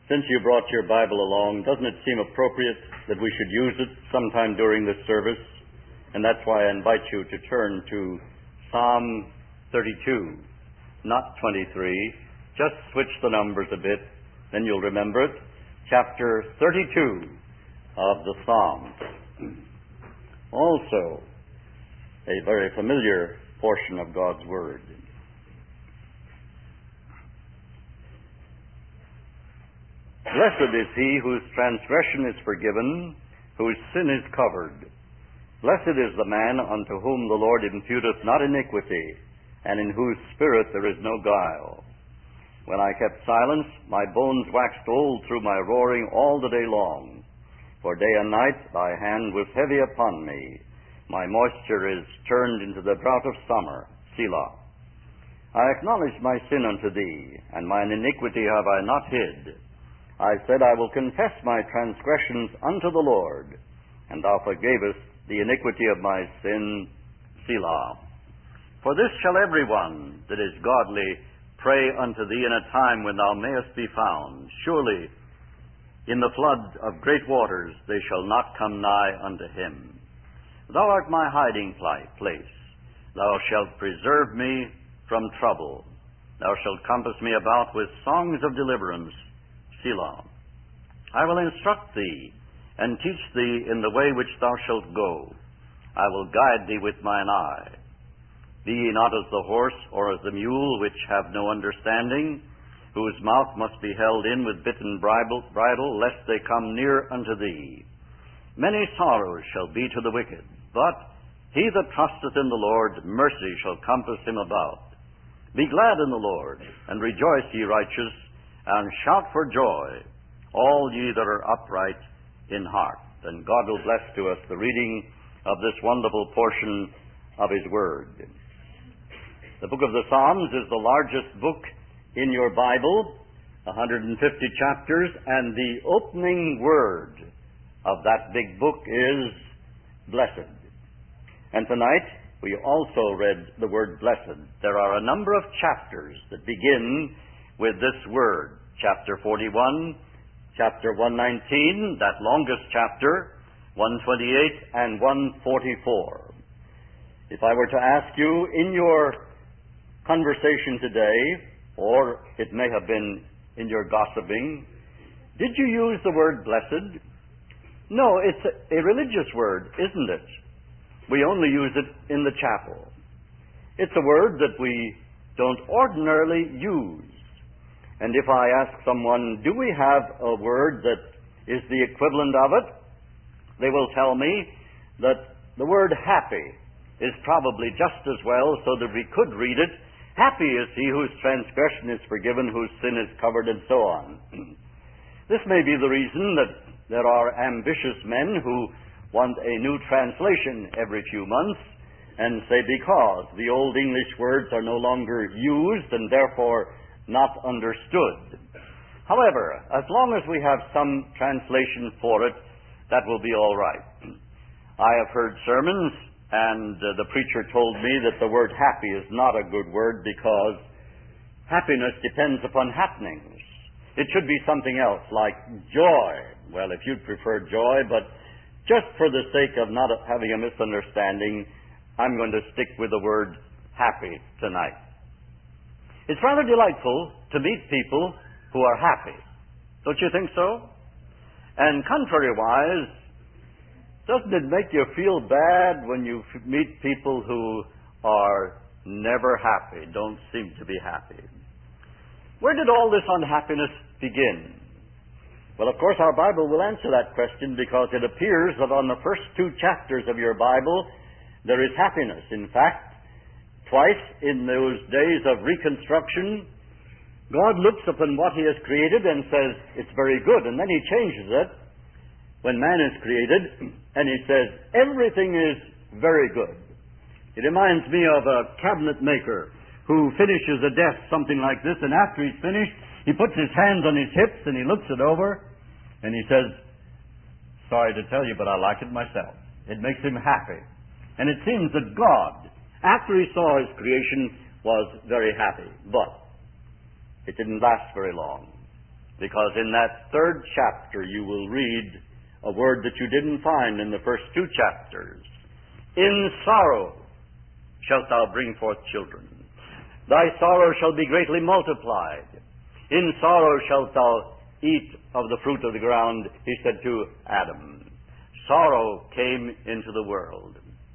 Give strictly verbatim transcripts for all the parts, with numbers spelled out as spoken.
Since you brought your Bible along, doesn't it seem appropriate that we should use it sometime during this service? And that's why I invite you to turn to Psalm thirty-two, not twenty-three. Just switch the numbers a bit, then you'll remember it. Chapter thirty-two of the Psalms. Also, a very familiar portion of God's Word. Blessed is he whose transgression is forgiven, whose sin is covered. Blessed is the man unto whom the Lord imputeth not iniquity, and in whose spirit there is no guile. When I kept silence, my bones waxed old through my roaring all the day long. For day and night thy hand was heavy upon me. My moisture is turned into the drought of summer. Selah. I acknowledged my sin unto thee, and mine iniquity have I not hid. I said, I will confess my transgressions unto the Lord, and thou forgavest the iniquity of my sin. Selah. For this shall every one that is godly pray unto thee in a time when thou mayest be found. Surely in the flood of great waters they shall not come nigh unto him. Thou art my hiding place. Thou shalt preserve me from trouble. Thou shalt compass me about with songs of deliverance. Selah. I will instruct thee, and teach thee in the way which thou shalt go. I will guide thee with mine eye. Be ye not as the horse or as the mule, which have no understanding, whose mouth must be held in with bit and bridle, bridle, lest they come near unto thee. Many sorrows shall be to the wicked, but he that trusteth in the Lord, mercy shall compass him about. Be glad in the Lord, and rejoice, ye righteous, and shout for joy, all ye that are upright in heart. And God will bless to us the reading of this wonderful portion of His Word. The book of the Psalms is the largest book in your Bible, one hundred fifty chapters, and the opening word of that big book is blessed. And tonight we also read the word blessed. There are a number of chapters that begin with this word. Chapter forty-one, chapter one nineteen, that longest chapter, one twenty-eight, and one forty-four. If I were to ask you in your conversation today, or it may have been in your gossiping, did you use the word blessed? No, it's a, a religious word, isn't it? We only use it in the chapel. It's a word that we don't ordinarily use. And if I ask someone, do we have a word that is the equivalent of it? They will tell me that the word happy is probably just as well, so that we could read it. Happy is he whose transgression is forgiven, whose sin is covered, and so on. This may be the reason that there are ambitious men who want a new translation every few months and say because the old English words are no longer used and therefore not understood. However, as long as we have some translation for it, that will be all right. I have heard sermons, and uh, the preacher told me that the word happy is not a good word because happiness depends upon happenings. It should be something else, like joy. Well, if you'd prefer joy, but just for the sake of not having a misunderstanding, I'm going to stick with the word happy tonight. It's rather delightful to meet people who are happy. Don't you think so? And contrariwise, doesn't it make you feel bad when you f- meet people who are never happy, don't seem to be happy? Where did all this unhappiness begin? Well, of course, our Bible will answer that question because it appears that on the first two chapters of your Bible, there is happiness. In fact, twice in those days of reconstruction, God looks upon what He has created and says, it's very good. And then He changes it when man is created, and He says, everything is very good. It reminds me of a cabinet maker who finishes a desk, something like this, and after he's finished, he puts his hands on his hips and he looks it over, and he says, sorry to tell you, but I like it myself. It makes him happy. And it seems that God, after He saw His creation, was very happy. But it didn't last very long. Because in that third chapter you will read a word that you didn't find in the first two chapters. In sorrow shalt thou bring forth children. Thy sorrow shall be greatly multiplied. In sorrow shalt thou eat of the fruit of the ground, he said to Adam. Sorrow came into the world.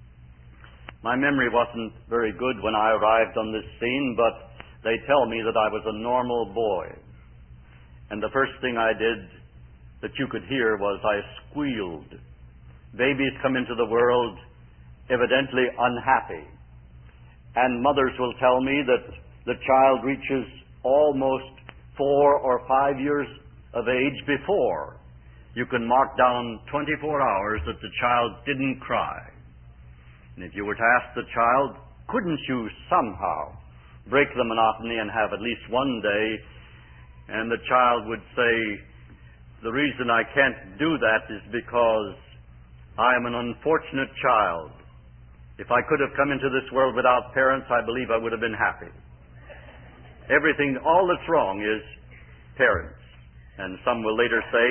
My memory wasn't very good when I arrived on this scene, but they tell me that I was a normal boy. And the first thing I did that you could hear was I squealed. Babies come into the world evidently unhappy. And mothers will tell me that the child reaches almost four or five years of age before you can mark down twenty-four hours that the child didn't cry. And if you were to ask the child, couldn't you somehow break the monotony and have at least one day, and the child would say, the reason I can't do that is because I am an unfortunate child. If I could have come into this world without parents, I believe I would have been happy. Everything, all that's wrong is parents. And some will later say,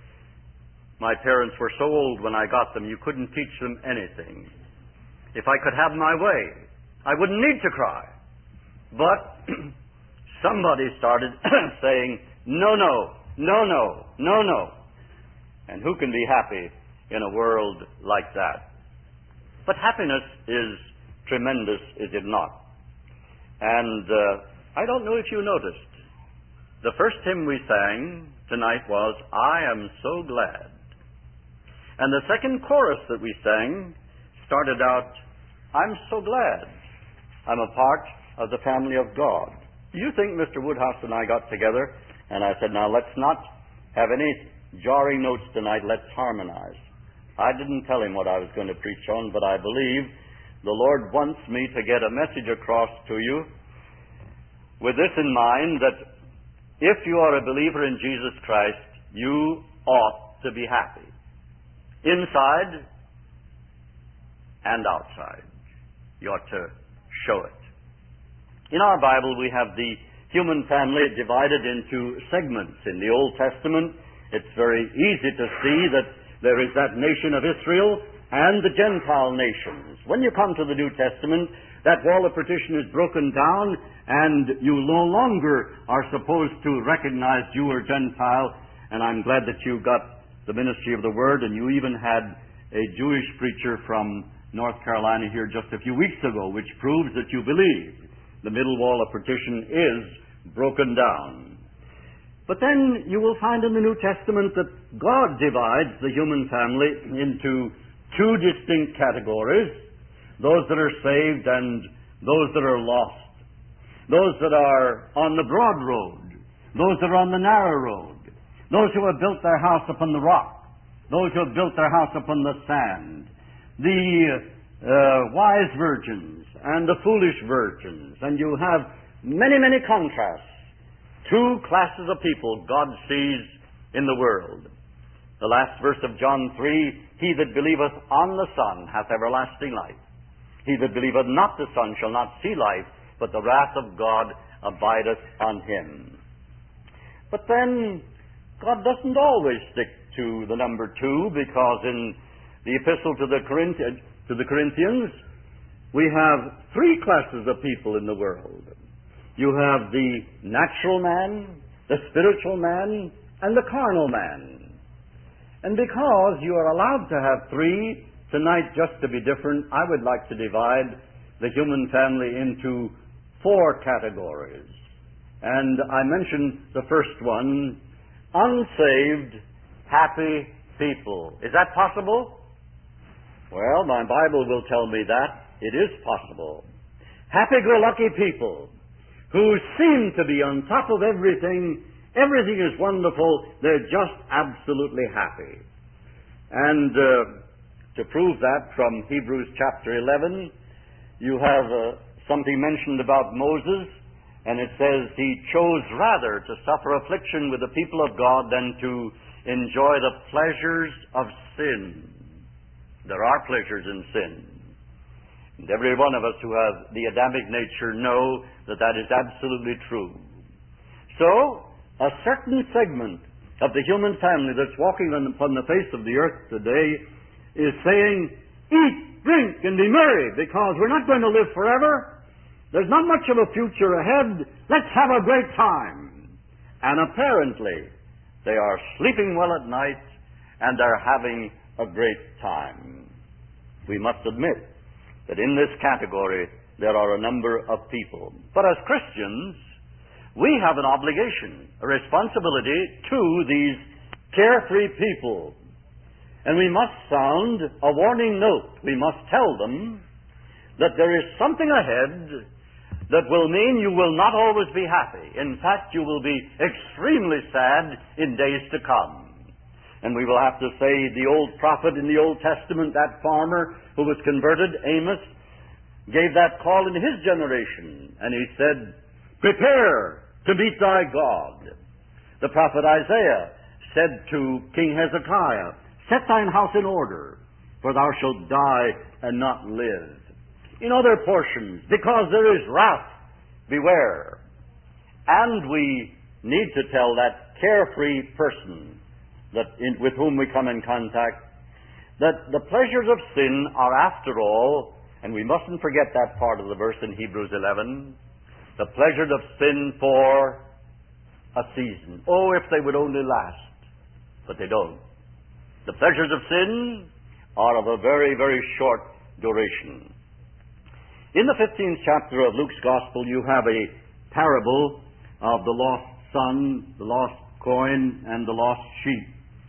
my parents were so old when I got them, you couldn't teach them anything. If I could have my way, I wouldn't need to cry. But somebody started saying, no, no, no, no, no, no. And who can be happy in a world like that? But happiness is tremendous, is it not? And uh, I don't know if you noticed, the first hymn we sang tonight was, I am so glad. And the second chorus that we sang started out, I'm so glad I'm a part of the family of God. Do you think Mister Woodhouse and I got together and I said, now let's not have any jarring notes tonight, let's harmonize. I didn't tell him what I was going to preach on, but I believe the Lord wants me to get a message across to you with this in mind, that if you are a believer in Jesus Christ, you ought to be happy. Inside and outside. You ought to show it. In our Bible, we have the human family divided into segments. In the Old Testament, it's very easy to see that there is that nation of Israel and the Gentile nations. When you come to the New Testament, that wall of partition is broken down, and you no longer are supposed to recognize Jew or Gentile. And I'm glad that you got the ministry of the Word, and you even had a Jewish preacher from North Carolina here just a few weeks ago, which proves that you believe the middle wall of partition is broken down. But then you will find in the New Testament that God divides the human family into two distinct categories, those that are saved and those that are lost, those that are on the broad road, those that are on the narrow road, those who have built their house upon the rock, those who have built their house upon the sand, the uh, wise virgins and the foolish virgins, and you have many, many contrasts. Two classes of people God sees in the world. The last verse of John three, he that believeth on the Son hath everlasting life. He that believeth not the Son shall not see life, but the wrath of God abideth on him. But then, God doesn't always stick to the number two, because in the epistle to the, Corinth- to the Corinthians, we have three classes of people in the world. You have the natural man, the spiritual man, and the carnal man. And because you are allowed to have three, tonight just to be different, I would like to divide the human family into four categories. And I mentioned the first one, unsaved, happy people. Is that possible? Well, my Bible will tell me that it is possible. Happy-go-lucky people who seem to be on top of everything. Everything is wonderful. They're just absolutely happy. And uh, to prove that, from Hebrews chapter eleven, you have uh, something mentioned about Moses, and it says he chose rather to suffer affliction with the people of God than to enjoy the pleasures of sin. There are pleasures in sin. And every one of us who have the Adamic nature know that that is absolutely true. So, a certain segment of the human family that's walking on, upon the face of the earth today is saying, eat, drink, and be merry, because we're not going to live forever. There's not much of a future ahead. Let's have a great time. And apparently, they are sleeping well at night, and they're having a great time. We must admit that in this category, there are a number of people. But as Christians, we have an obligation, a responsibility to these carefree people. And we must sound a warning note. We must tell them that there is something ahead that will mean you will not always be happy. In fact, you will be extremely sad in days to come. And we will have to say the old prophet in the Old Testament, that farmer who was converted, Amos, gave that call in his generation. And he said, prepare to meet thy God. The prophet Isaiah said to King Hezekiah, set thine house in order, for thou shalt die and not live. In other portions, because there is wrath, beware. And we need to tell that carefree person that in, with whom we come in contact that the pleasures of sin are, after all, and we mustn't forget that part of the verse in Hebrews eleven, the pleasures of sin for a season. Oh, if they would only last. But they don't. The pleasures of sin are of a very, very short duration. In the fifteenth chapter of Luke's Gospel, you have a parable of the lost son, the lost coin, and the lost sheep.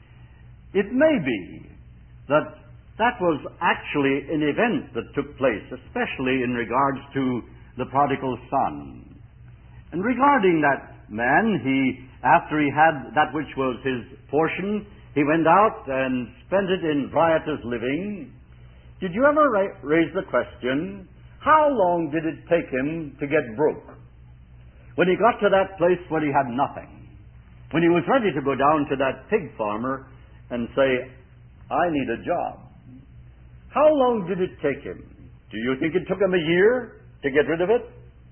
It may be that that was actually an event that took place, especially in regards to the prodigal son. And regarding that man, he, after he had that which was his portion, he went out and spent it in riotous living. Did you ever ra- raise the question, how long did it take him to get broke? When he got to that place where he had nothing, when he was ready to go down to that pig farmer and say, I need a job. How long did it take him? Do you think it took him a year to get rid of it?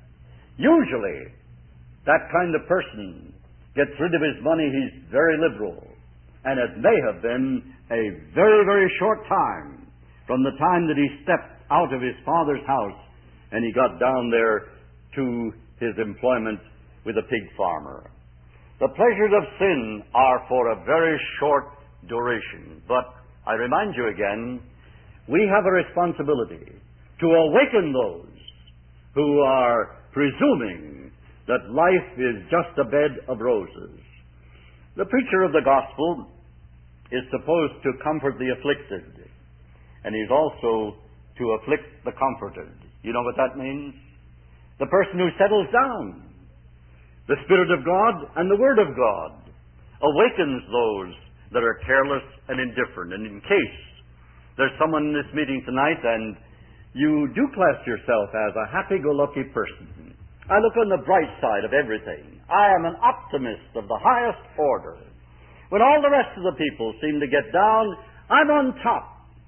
Usually, that kind of person gets rid of his money, he's very liberal. And it may have been a very, very short time from the time that he stepped out of his father's house and he got down there to his employment with a pig farmer. The pleasures of sin are for a very short duration. But I remind you again, we have a responsibility to awaken those who are presuming that life is just a bed of roses. The preacher of the gospel is supposed to comfort the afflicted, and he's also to afflict the comforted. You know what that means? The person who settles down. The Spirit of God and the Word of God awakens those that are careless and indifferent. And in case there's someone in this meeting tonight and you do class yourself as a happy-go-lucky person, I look on the bright side of everything. I am an optimist of the highest order. When all the rest of the people seem to get down, I'm on top.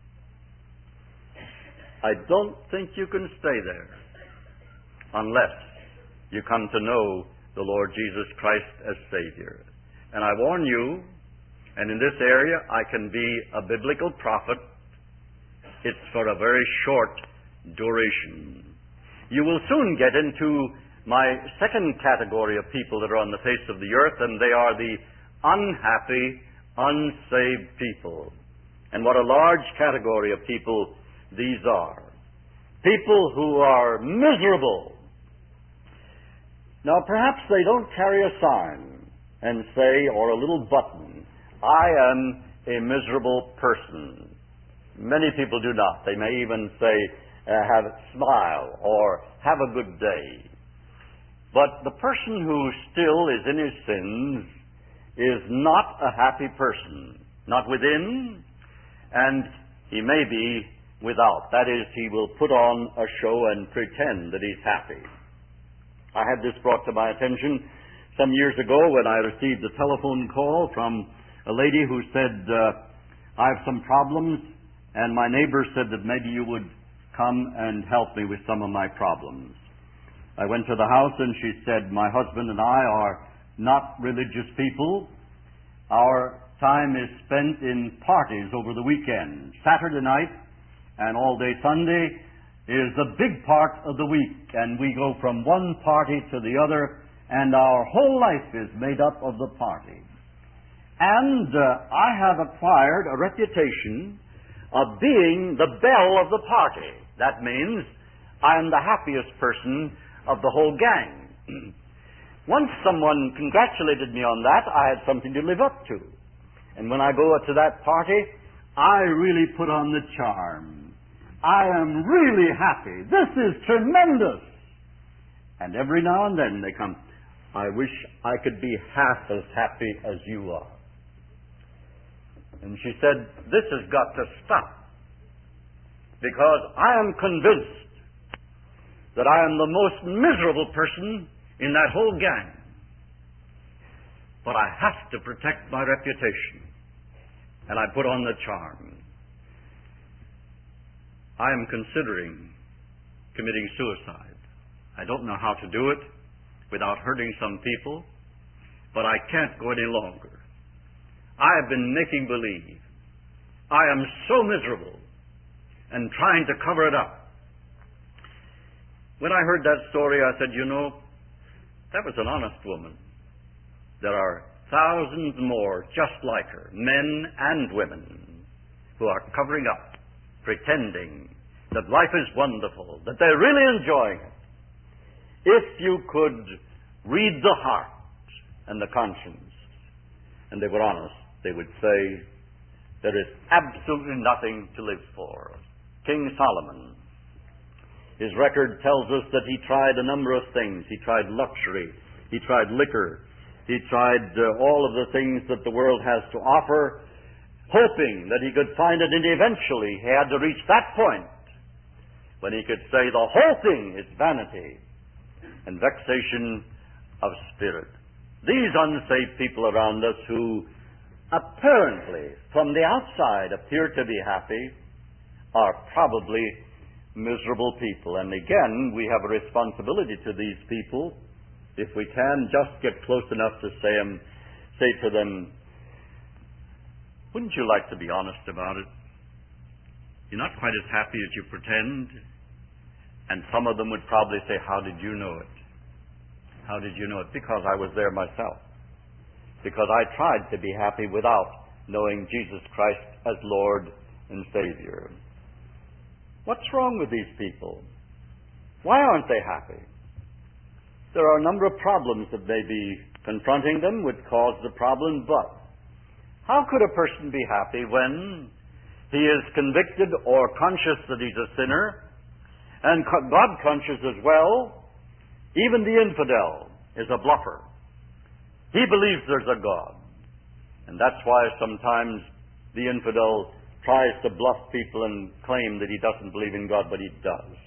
I don't think you can stay there unless you come to know the Lord Jesus Christ as Savior. And I warn you, and in this area I can be a biblical prophet, it's for a very short duration. You will soon get into my second category of people that are on the face of the earth, and they are the unhappy, unsaved people. And what a large category of people these are. People who are miserable. Now, perhaps they don't carry a sign and say, or a little button, I am a miserable person. Many people do not. They may even say, uh, have a smile or have a good day. But the person who still is in his sins is not a happy person. Not within, and he may be without. That is, he will put on a show and pretend that he's happy. I had this brought to my attention some years ago when I received a telephone call from a lady who said, uh, I have some problems, and my neighbor said that maybe you would come and help me with some of my problems. I went to the house and she said, my husband and I are not religious people, our time is spent in parties over the weekend. Saturday night and all day Sunday is the big part of the week, and we go from one party to the other, and our whole life is made up of the party. And uh, I have acquired a reputation of being the belle of the party. That means I am the happiest person of the whole gang. Once someone congratulated me on that, I had something to live up to. And when I go to that party, I really put on the charm. I am really happy. This is tremendous. And every now and then they come, I wish I could be half as happy as you are. And she said, this has got to stop, because I am convinced that I am the most miserable person in that whole gang. But I have to protect my reputation, and I put on the charm. I am considering committing suicide. I don't know how to do it without hurting some people, but I can't go any longer. I have been making believe. I am so miserable and trying to cover it up. When I heard that story, I said, you know, that was an honest woman. There are thousands more just like her, men and women, who are covering up, pretending that life is wonderful, that they're really enjoying it. If you could read the heart and the conscience, and they were honest, they would say, there is absolutely nothing to live for. King Solomon, his record tells us that he tried a number of things. He tried luxury. He tried liquor. He tried uh, all of the things that the world has to offer, hoping that he could find it, and eventually he had to reach that point when he could say the whole thing is vanity and vexation of spirit. These unsaved people around us who apparently, from the outside, appear to be happy, are probably miserable people. And again, we have a responsibility to these people, if we can just get close enough to say, um, say to them, wouldn't you like to be honest about it? You're not quite as happy as you pretend. And some of them would probably say, how did you know it? How did you know it? Because I was there myself. Because I tried to be happy without knowing Jesus Christ as Lord and Savior. What's wrong with these people? Why aren't they happy? There are a number of problems that may be confronting them, would cause the problem, but how could a person be happy when he is convicted or conscious that he's a sinner, and God conscious as well? Even the infidel is a bluffer. He believes there's a God. And that's why sometimes the infidel tries to bluff people and claim that he doesn't believe in God, but he does.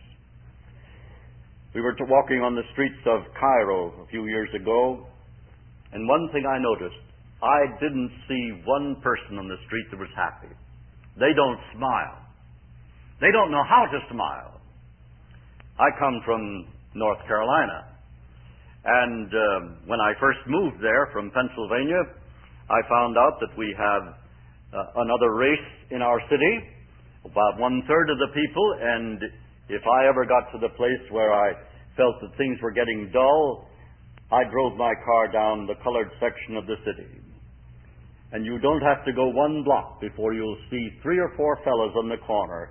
We were walking on the streets of Cairo a few years ago, and one thing I noticed, I didn't see one person on the street that was happy. They don't smile. They don't know how to smile. I come from North Carolina. And uh, when I first moved there from Pennsylvania, I found out that we have uh, another race in our city, about one-third of the people, and if I ever got to the place where I felt that things were getting dull, I drove my car down the colored section of the city. And you don't have to go one block before you'll see three or four fellows on the corner.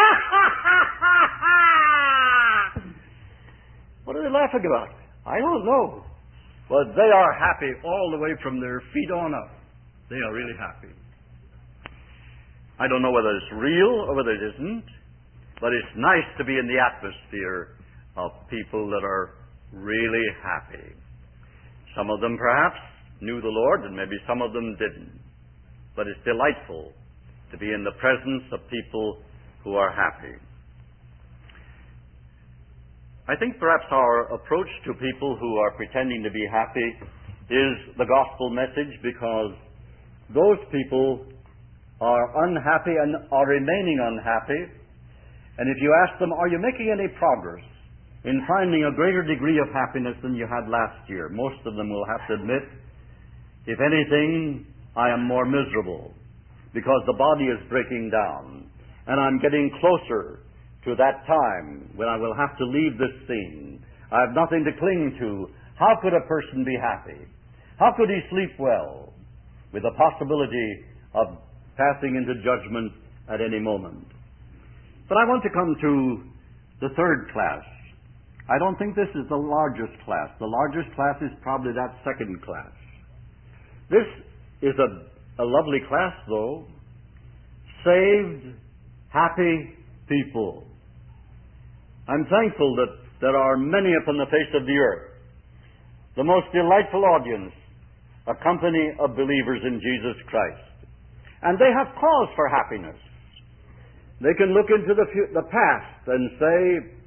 What are they laughing about? I don't know. But they are happy all the way from their feet on up. They are really happy. I don't know whether it's real or whether it isn't, but it's nice to be in the atmosphere of people that are really happy. Some of them perhaps knew the Lord, and maybe some of them didn't. But it's delightful to be in the presence of people who are happy. I think perhaps our approach to people who are pretending to be happy is the gospel message, because those people are unhappy and are remaining unhappy. And if you ask them, are you making any progress in finding a greater degree of happiness than you had last year. Most of them will have to admit, if anything, I am more miserable because the body is breaking down and I'm getting closer to that time when I will have to leave this scene. I have nothing to cling to. How could a person be happy? How could he sleep well with the possibility of passing into judgment at any moment? But I want to come to the third class. I don't think this is the largest class. The largest class is probably that second class. This is a, a lovely class, though. Saved, happy people. I'm thankful that there are many upon the face of the earth. The most delightful audience, a company of believers in Jesus Christ. And they have cause for happiness. They can look into the, fu- the past and say,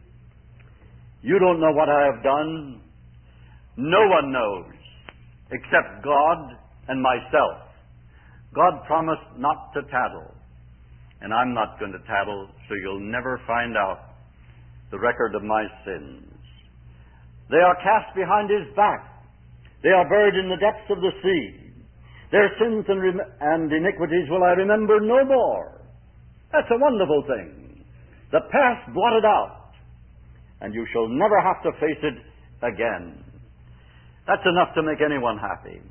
you don't know what I have done. No one knows except God and myself. God promised not to tattle. And I'm not going to tattle, so you'll never find out the record of my sins. They are cast behind his back. They are buried in the depths of the sea. Their sins and, rem- and iniquities will I remember no more. That's a wonderful thing. The past blotted out, and you shall never have to face it again. That's enough to make anyone happy.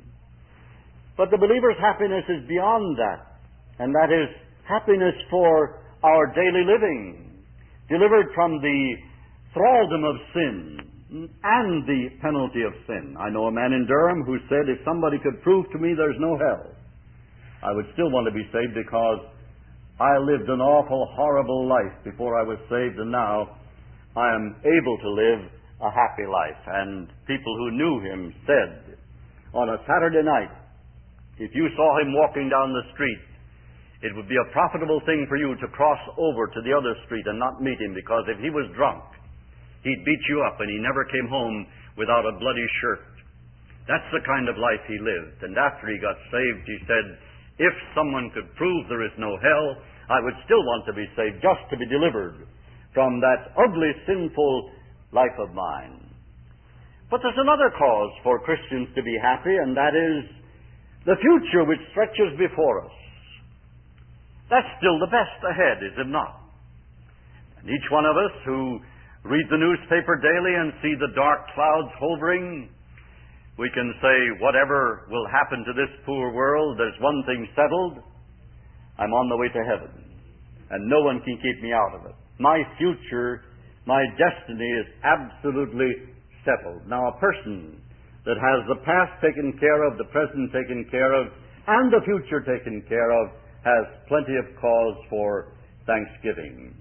But the believer's happiness is beyond that, and that is happiness for our daily living, delivered from the thraldom of sin and the penalty of sin. I know a man in Durham who said, if somebody could prove to me there's no hell, I would still want to be saved because I lived an awful, horrible life before I was saved, and now I am able to live a happy life. And people who knew him said, on a Saturday night, if you saw him walking down the street, it would be a profitable thing for you to cross over to the other street and not meet him, because if he was drunk, he'd beat you up, and he never came home without a bloody shirt. That's the kind of life he lived. And after he got saved, he said, if someone could prove there is no hell, I would still want to be saved, just to be delivered from that ugly, sinful life of mine. But there's another cause for Christians to be happy, and that is the future which stretches before us. That's still the best ahead, is it not? And each one of us who read the newspaper daily and see the dark clouds hovering, we can say, whatever will happen to this poor world, there's one thing settled. I'm on the way to heaven, and no one can keep me out of it. My future, my destiny is absolutely settled. Now, a person that has the past taken care of, the present taken care of, and the future taken care of, has plenty of cause for thanksgiving.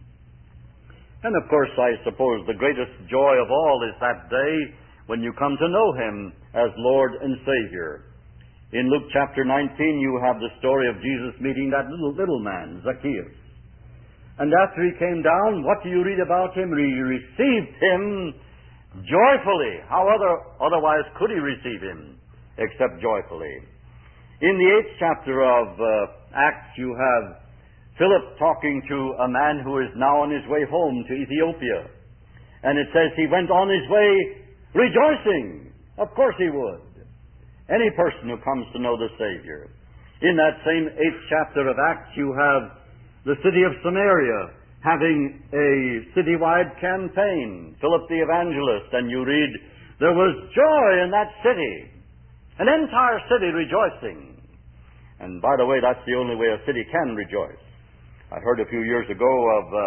And of course, I suppose the greatest joy of all is that day when you come to know him as Lord and Savior. In Luke chapter nineteen, you have the story of Jesus meeting that little, little man, Zacchaeus. And after he came down, what do you read about him? He received him joyfully. How other, otherwise could he receive him except joyfully? In the eighth chapter of uh, Acts, you have Philip talking to a man who is now on his way home to Ethiopia. And it says he went on his way rejoicing. Of course he would. Any person who comes to know the Savior. In that same eighth chapter of Acts, you have the city of Samaria having a citywide campaign, Philip the evangelist, and you read, there was joy in that city, an entire city rejoicing. And by the way, that's the only way a city can rejoice. I heard a few years ago of uh,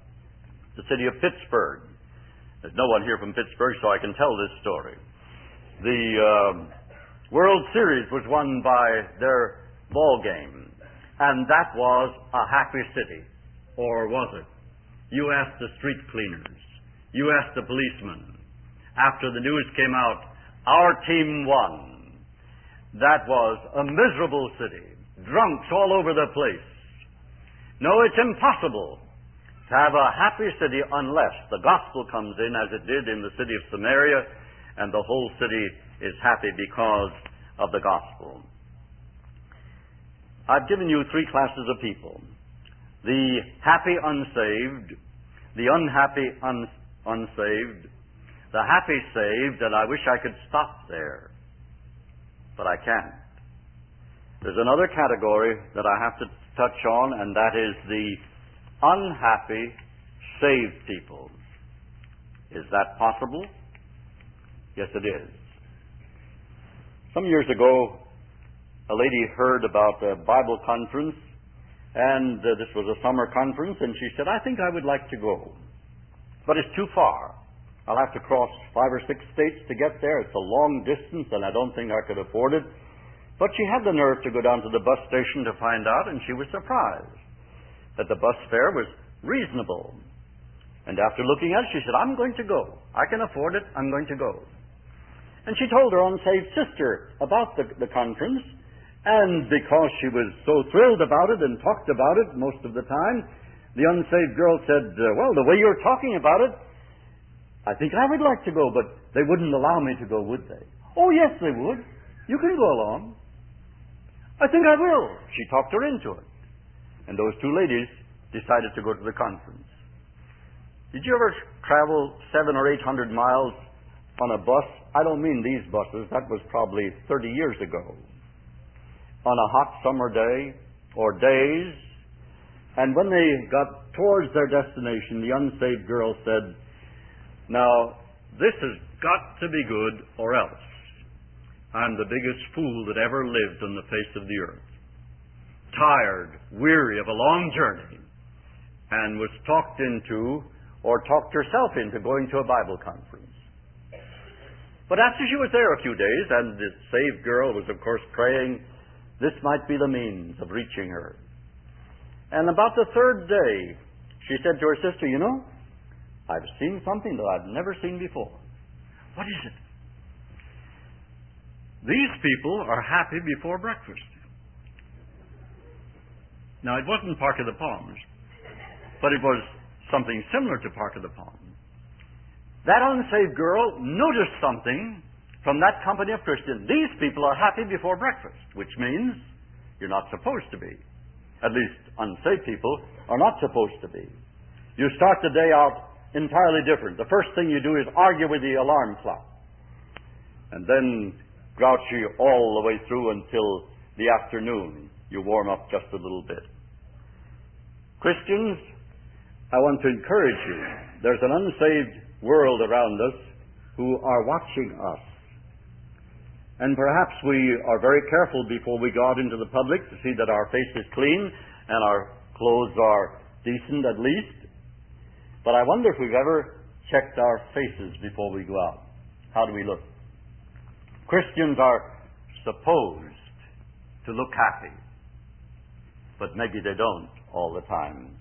the city of Pittsburgh. There's no one here from Pittsburgh, so I can tell this story. The uh, World Series was won by their ball game, and that was a happy city. Or was it? You asked the street cleaners. You asked the policemen. After the news came out, our team won. That was a miserable city. Drunks all over the place. No, it's impossible to have a happy city unless the gospel comes in, as it did in the city of Samaria, and the whole city is happy because of the gospel. I've given you three classes of people. The happy unsaved, the unhappy un- unsaved, the happy saved, and I wish I could stop there. But I can't. There's another category that I have to touch on, and that is the unhappy saved people. Is that possible? Yes, it is. Some years ago, a lady heard about a Bible conference, and uh, this was a summer conference, and she said, I think I would like to go. But it's too far. I'll have to cross five or six states to get there. It's a long distance, and I don't think I could afford it. But she had the nerve to go down to the bus station to find out, and she was surprised that the bus fare was reasonable. And after looking at it, she said, I'm going to go. I can afford it. I'm going to go. And she told her unsaved sister about the, the conference, and because she was so thrilled about it and talked about it most of the time, the unsaved girl said, well, the way you're talking about it, I think I would like to go, but they wouldn't allow me to go, would they? Oh, yes, they would. You can go along. I think I will. She talked her into it. And those two ladies decided to go to the conference. Did you ever travel seven or eight hundred miles on a bus? I don't mean these buses. That was probably thirty years ago. On a hot summer day or days. And when they got towards their destination, the unsaved girl said, now, this has got to be good or else I'm the biggest fool that ever lived on the face of the earth. Tired, weary of a long journey, and was talked into or talked herself into going to a Bible conference. But after she was there a few days, and the saved girl was, of course, praying, this might be the means of reaching her. And about the third day, she said to her sister, you know, I've seen something that I've never seen before. What is it? These people are happy before breakfast. Now, it wasn't Park of the Palms, but it was something similar to Park of the Palms. That unsaved girl noticed something from that company of Christians. These people are happy before breakfast, which means you're not supposed to be. At least unsaved people are not supposed to be. You start the day out entirely different. The first thing you do is argue with the alarm clock. And then grouchy all the way through until the afternoon. You warm up just a little bit. Christians, I want to encourage you. There's an unsaved world around us who are watching us. And perhaps we are very careful before we go out into the public to see that our face is clean and our clothes are decent at least. But I wonder if we've ever checked our faces before we go out. How do we look? Christians are supposed to look happy, but maybe they don't all the time.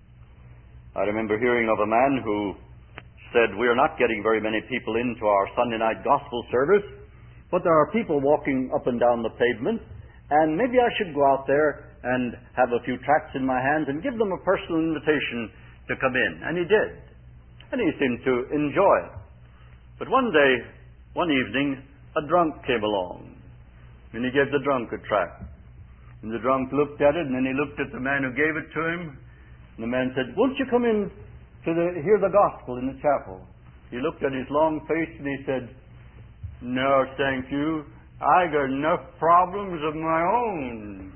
I remember hearing of a man who said, we are not getting very many people into our Sunday night gospel service, but there are people walking up and down the pavement, and maybe I should go out there and have a few tracts in my hands and give them a personal invitation to come in. And he did. And he seemed to enjoy it. But one day, one evening, a drunk came along, and he gave the drunk a tract. And the drunk looked at it, and then he looked at the man who gave it to him, and the man said, won't you come in to the, hear the gospel in the chapel? He looked at his long face, and he said, no, thank you. I got enough problems of my own.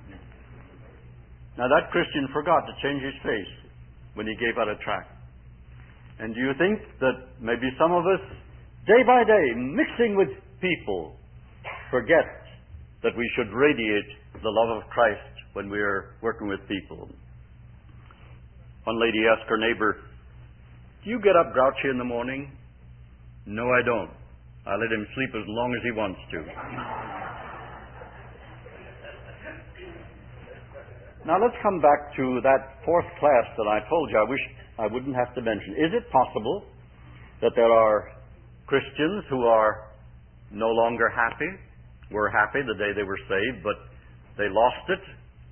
Now that Christian forgot to change his face when he gave out a tract. And do you think that maybe some of us, day by day, mixing with people, forget that we should radiate the love of Christ when we are working with people? One lady asked her neighbor, do you get up grouchy in the morning? No, I don't. I let him sleep as long as he wants to. Now let's come back to that fourth class that I told you I wish I wouldn't have to mention. Is it possible that there are Christians who are no longer happy, were happy the day they were saved, but they lost it?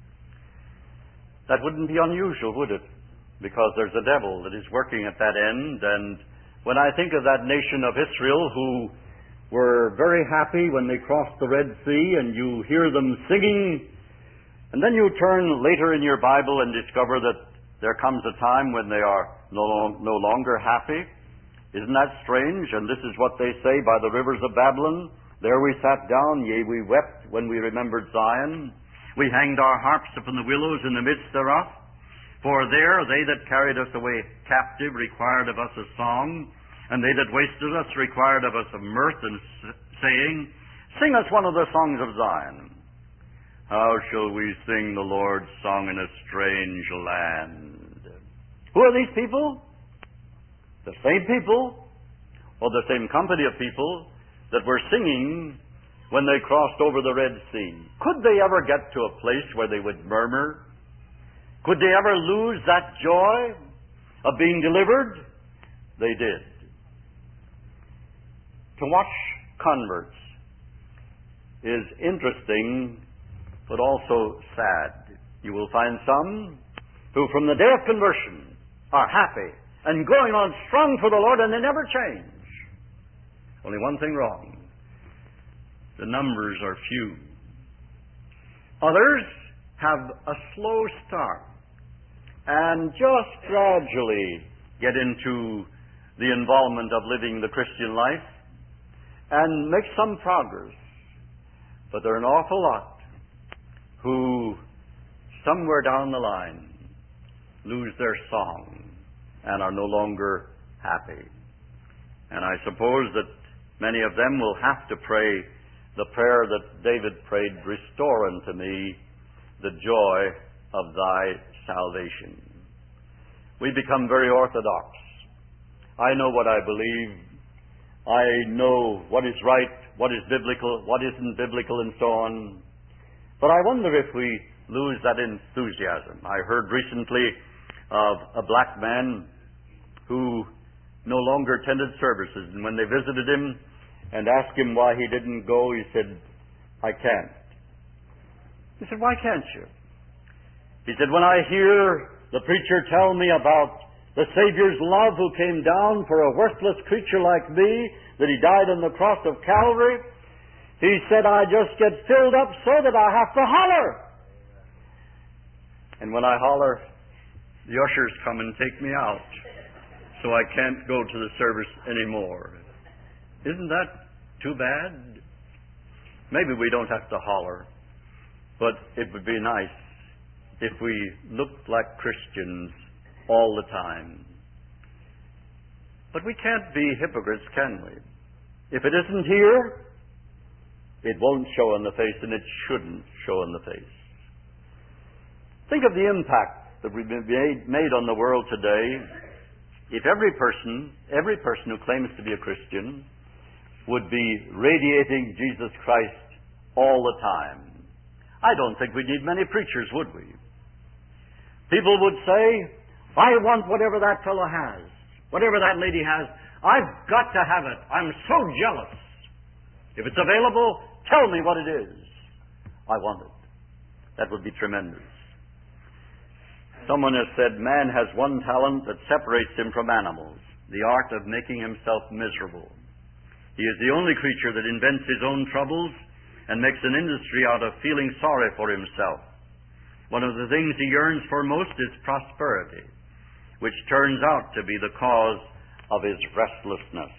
That wouldn't be unusual, would it? Because there's a devil that is working at that end. And when I think of that nation of Israel who were very happy when they crossed the Red Sea, and you hear them singing, and then you turn later in your Bible and discover that there comes a time when they are no, no longer happy, Isn't that strange? And this is what they say by the rivers of Babylon. There we sat down, yea, we wept when we remembered Zion. We hanged our harps upon the willows in the midst thereof. For there they that carried us away captive required of us a song, and they that wasted us required of us a mirth, and saying, Sing us one of the songs of Zion. How shall we sing the Lord's song in a strange land? Who are these people? The same people, or the same company of people that were singing when they crossed over the Red Sea. Could they ever get to a place where they would murmur? Could they ever lose that joy of being delivered? They did. To watch converts is interesting, but also sad. You will find some who from the day of conversion are happy and going on strong for the Lord, and they never change. Only one thing wrong. The numbers are few. Others have a slow start and just gradually get into the involvement of living the Christian life and make some progress. But there are an awful lot who, somewhere down the line, lose their song and are no longer happy. And I suppose that many of them will have to pray the prayer that David prayed, Restore unto me the joy of thy salvation. We become very orthodox. I know what I believe. I know what is right, what is biblical, what isn't biblical, and so on. But I wonder if we lose that enthusiasm. I heard recently of a black man who no longer attended services, and when they visited him and asked him why he didn't go, he said, I can't. He said, why can't you? He said, when I hear the preacher tell me about the Savior's love who came down for a worthless creature like me, that he died on the cross of Calvary, he said, I just get filled up so that I have to holler. And when I holler, the ushers come and take me out, so I can't go to the service anymore. Isn't that too bad? Maybe we don't have to holler, but it would be nice if we looked like Christians all the time. But we can't be hypocrites, can we? If it isn't here, it won't show on the face, and it shouldn't show on the face. Think of the impact that we've made, made on the world today if every person, every person who claims to be a Christian would be radiating Jesus Christ all the time. I don't think we'd need many preachers, would we? People would say, I want whatever that fellow has, whatever that lady has. I've got to have it. I'm so jealous. If it's available, tell me what it is. I want it. That would be tremendous. Someone has said, man has one talent that separates him from animals, the art of making himself miserable. He is the only creature that invents his own troubles and makes an industry out of feeling sorry for himself. One of the things he yearns for most is prosperity, which turns out to be the cause of his restlessness.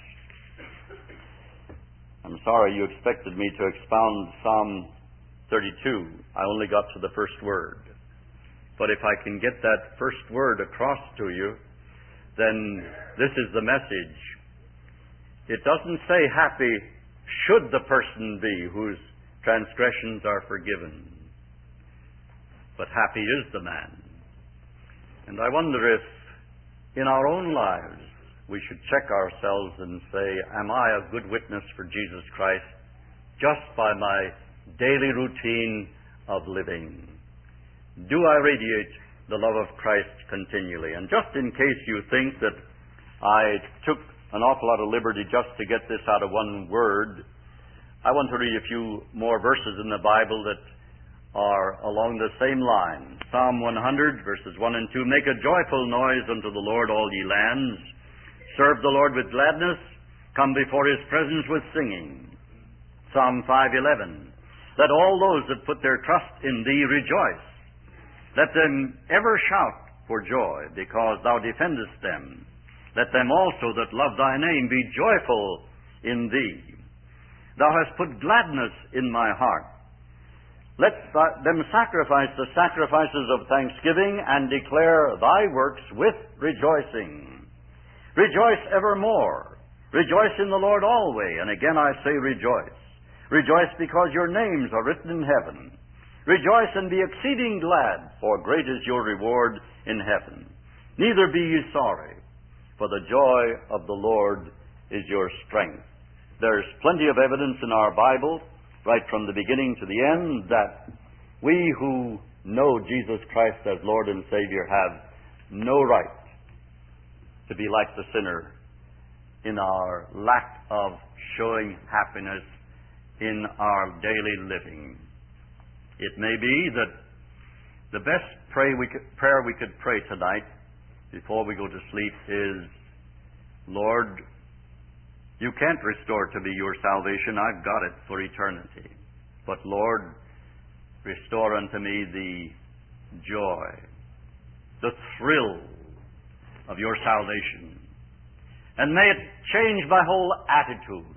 I'm sorry you expected me to expound Psalm thirty-two. I only got to the first word. But if I can get that first word across to you, then this is the message. It doesn't say happy should the person be whose transgressions are forgiven, but happy is the man. And I wonder if in our own lives we should check ourselves and say, am I a good witness for Jesus Christ just by my daily routine of living? Do I radiate the love of Christ continually? And just in case you think that I took an awful lot of liberty just to get this out of one word, I want to read a few more verses in the Bible that are along the same line. Psalm one hundred, verses one and two. Make a joyful noise unto the Lord, all ye lands. Serve the Lord with gladness. Come before his presence with singing. Psalm five eleven. Let all those that put their trust in thee rejoice. Let them ever shout for joy, because thou defendest them. Let them also that love thy name be joyful in thee. Thou hast put gladness in my heart. Let them sacrifice the sacrifices of thanksgiving and declare thy works with rejoicing. Rejoice evermore. Rejoice in the Lord always. And again I say rejoice. Rejoice because your names are written in heaven. Rejoice and be exceeding glad, for great is your reward in heaven. Neither be ye sorry, for the joy of the Lord is your strength. There's plenty of evidence in our Bible, right from the beginning to the end, that we who know Jesus Christ as Lord and Savior have no right to be like the sinner in our lack of showing happiness in our daily living. It may be that the best pray we could, prayer we could pray tonight before we go to sleep is, Lord, you can't restore to me your salvation. I've got it for eternity. But Lord, restore unto me the joy, the thrill of your salvation. And may it change my whole attitude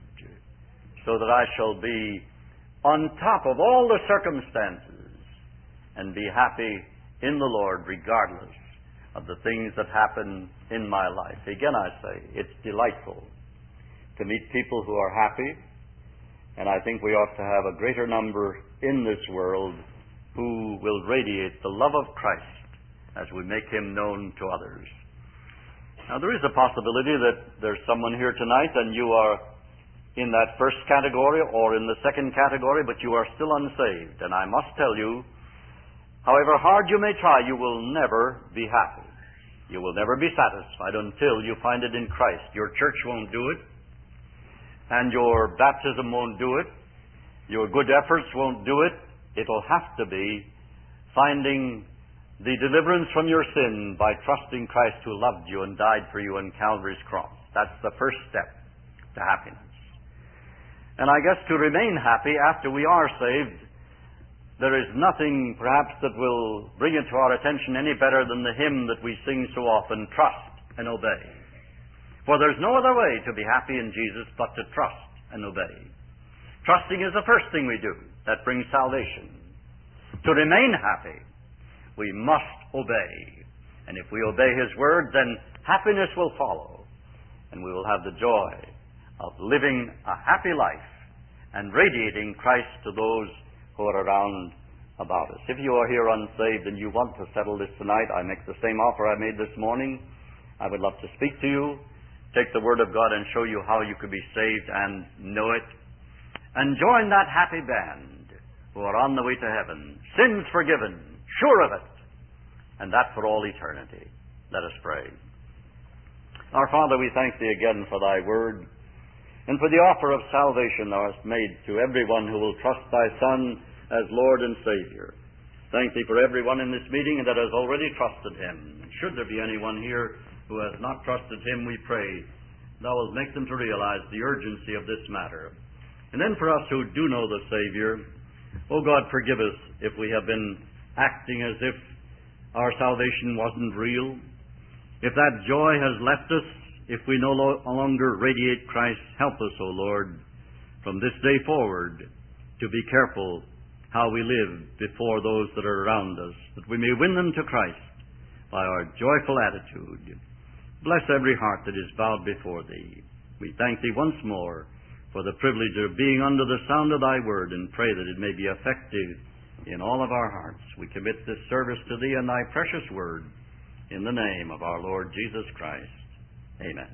so that I shall be on top of all the circumstances and be happy in the Lord regardless of the things that happen in my life. Again, I say, it's delightful to meet people who are happy, and I think we ought to have a greater number in this world who will radiate the love of Christ as we make Him known to others. Now, there is a possibility that there's someone here tonight and you are in that first category or in the second category, but you are still unsaved. And I must tell you, however hard you may try, you will never be happy. You will never be satisfied until you find it in Christ. Your church won't do it, and your baptism won't do it. Your good efforts won't do it. It'll have to be finding the deliverance from your sin by trusting Christ who loved you and died for you on Calvary's cross. That's the first step to happiness. And I guess to remain happy after we are saved, there is nothing perhaps that will bring it to our attention any better than the hymn that we sing so often, Trust and Obey. For there's no other way to be happy in Jesus but to trust and obey. Trusting is the first thing we do that brings salvation. To remain happy, we must obey. And if we obey His word, then happiness will follow. And we will have the joy of living a happy life and radiating Christ to those who are around about us. If you are here unsaved and you want to settle this tonight, I make the same offer I made this morning. I would love to speak to you, take the Word of God and show you how you could be saved and know it. And join that happy band who are on the way to heaven. Sins forgiven, sure of it, and that for all eternity. Let us pray. Our Father, we thank Thee again for Thy Word, and for the offer of salvation Thou hast made to everyone who will trust Thy Son as Lord and Savior. Thank Thee for everyone in this meeting that has already trusted Him. Should there be anyone here who has not trusted Him, we pray Thou wilt make them to realize the urgency of this matter. And then for us who do know the Savior, O God, forgive us if we have been acting as if our salvation wasn't real. If that joy has left us, if we no longer radiate Christ, help us, O Lord, from this day forward to be careful how we live before those that are around us, that we may win them to Christ by our joyful attitude. Bless every heart that is bowed before Thee. We thank Thee once more for the privilege of being under the sound of Thy word, and pray that it may be effective in all of our hearts. We commit this service to Thee and Thy precious word in the name of our Lord Jesus Christ. Amen.